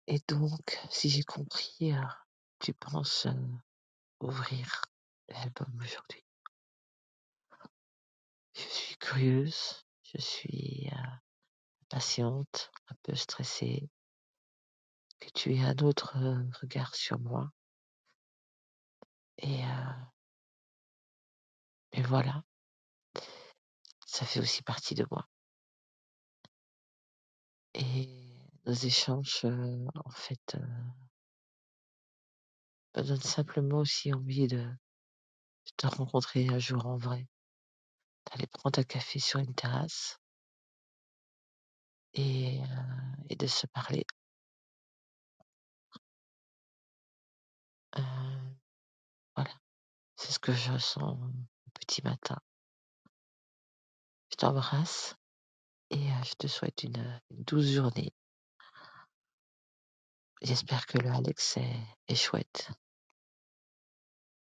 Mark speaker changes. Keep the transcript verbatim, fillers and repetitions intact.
Speaker 1: Et donc, si j'ai compris, heu, tu penses, heu, ouvrir l'album aujourd'hui. Je suis curieuse, je suis, heu, impatiente, un peu stressée que tu aies un autre, heu, regard sur moi. Et heu et voilà. Ça fait aussi partie de moi. Et nos échanges, heu, en fait, heu me donnent simplement aussi envie de de te rencontrer un jour en vrai. D'aller prendre un café sur une terrasse et heu et de se parler. Heu, voilà, c'est ce que je ressens au petit matin. Je t'embrasse et heu, je te souhaite une, heu, une douce journée. J'espère que le Alex est est chouette.